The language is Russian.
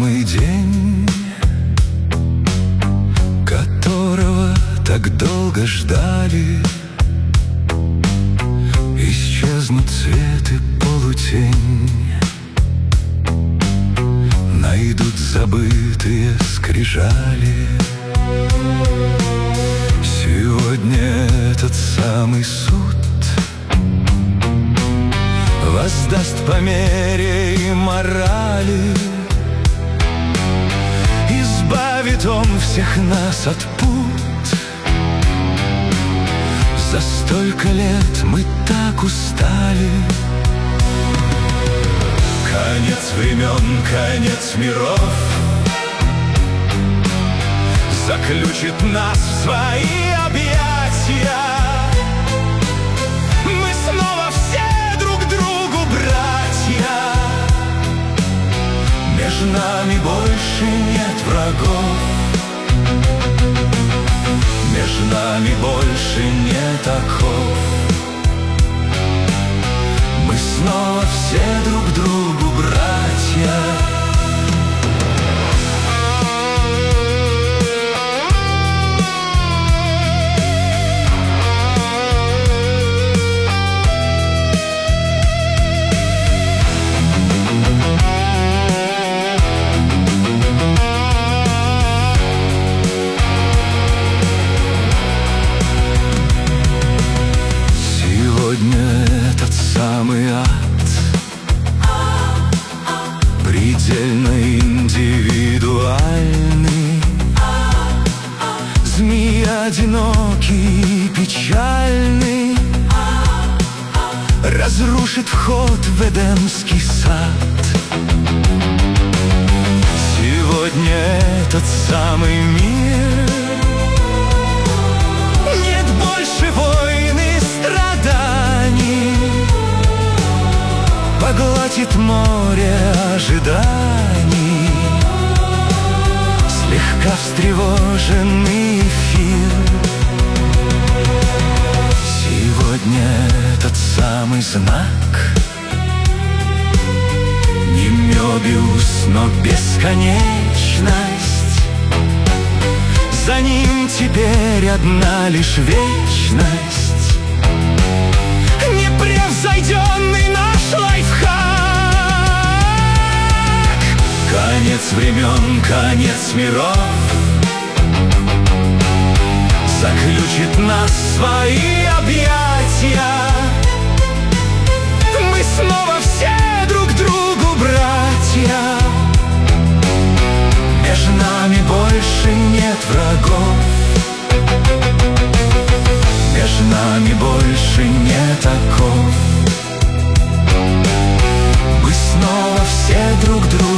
самый день, которого так долго ждали. Исчезнут цвет и полутень, найдут забытые скрижали. Сегодня этот самый суд воздаст по мере и морали. Избавит он всех нас от пут. За столько лет мы так устали. Конец времен, конец миров заключит нас в свои объятия. Мы снова все друг другу братья. Между нами больше нет врагов. Между нами больше нет оков. Мы снова все друг другу братья. Этот самый ад, предельно индивидуальный. Змеи одинокий и печальный разрушит вход в Эдемский сад. Сегодня этот самый мир нет больше войн и страданий. Поглотит море ожиданий слегка встревоженный эфир. Сегодня этот самый знак не Мёбиус, но бесконечность. За ним теперь одна лишь вечность. Непревзойденный наш лайфхак. Конец времен, конец миров заключит нас в свои объятия. Мы снова все друг другу братья. Между нами больше нет врагов. Между нами больше нет оков. Мы снова все друг другу